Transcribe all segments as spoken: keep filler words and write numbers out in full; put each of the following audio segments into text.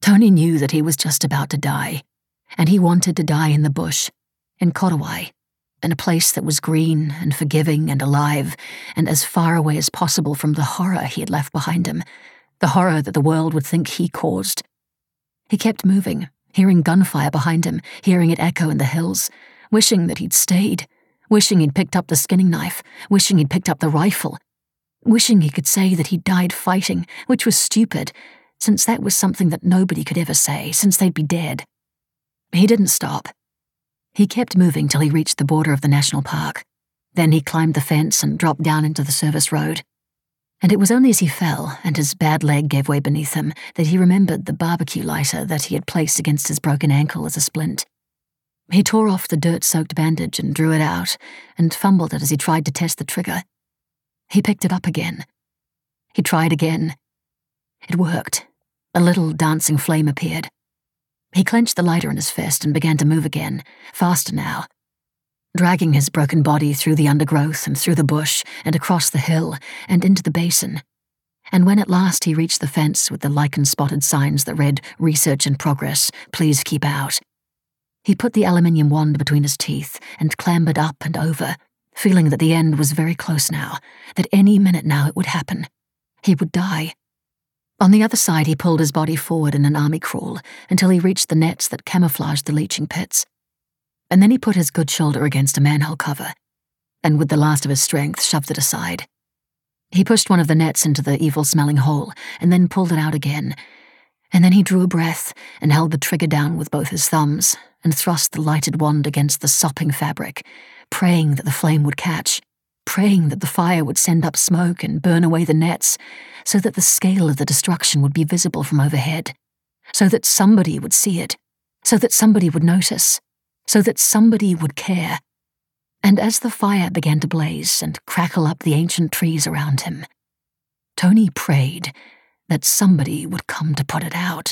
Tony knew that he was just about to die, and he wanted to die in the bush, in Korowai, in a place that was green and forgiving and alive, and as far away as possible from the horror he had left behind him, the horror that the world would think he caused. He kept moving, hearing gunfire behind him, hearing it echo in the hills, wishing that he'd stayed, wishing he'd picked up the skinning knife, wishing he'd picked up the rifle, wishing he could say that he'd died fighting, which was stupid, since that was something that nobody could ever say, since they'd be dead. He didn't stop. He kept moving till he reached the border of the national park. Then he climbed the fence and dropped down into the service road. And it was only as he fell and his bad leg gave way beneath him that he remembered the barbecue lighter that he had placed against his broken ankle as a splint. He tore off the dirt-soaked bandage and drew it out, and fumbled it as he tried to test the trigger. He picked it up again. He tried again. It worked. A little dancing flame appeared. He clenched the lighter in his fist and began to move again, faster now, dragging his broken body through the undergrowth and through the bush and across the hill and into the basin. And when at last he reached the fence with the lichen-spotted signs that read, "Research in progress, please keep out," he put the aluminium wand between his teeth and clambered up and over, feeling that the end was very close now, that any minute now it would happen. He would die. On the other side, he pulled his body forward in an army crawl until he reached the nets that camouflaged the leaching pits. And then he put his good shoulder against a manhole cover, and with the last of his strength shoved it aside. He pushed one of the nets into the evil-smelling hole, and then pulled it out again. And then he drew a breath and held the trigger down with both his thumbs and thrust the lighted wand against the sopping fabric, praying that the flame would catch, praying that the fire would send up smoke and burn away the nets, so that the scale of the destruction would be visible from overhead, so that somebody would see it, so that somebody would notice, so that somebody would care. And as the fire began to blaze and crackle up the ancient trees around him, Tony prayed that somebody would come to put it out.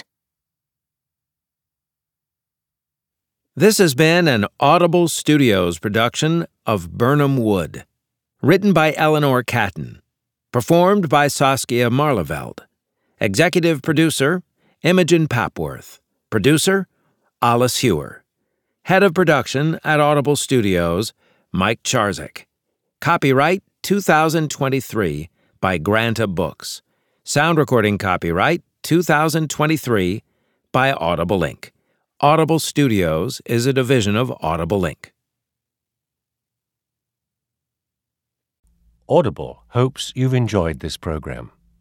This has been an Audible Studios production of Birnam Wood. Written by Eleanor Catton. Performed by Saskia Marleveld. Executive producer, Imogen Papworth. Producer, Alice Hewer. Head of production at Audible Studios, Mike Charzik. Copyright two thousand twenty-three by Granta Books. Sound recording copyright two thousand twenty-three by Audible Incorporated. Audible Studios is a division of Audible Incorporated. Audible hopes you've enjoyed this program.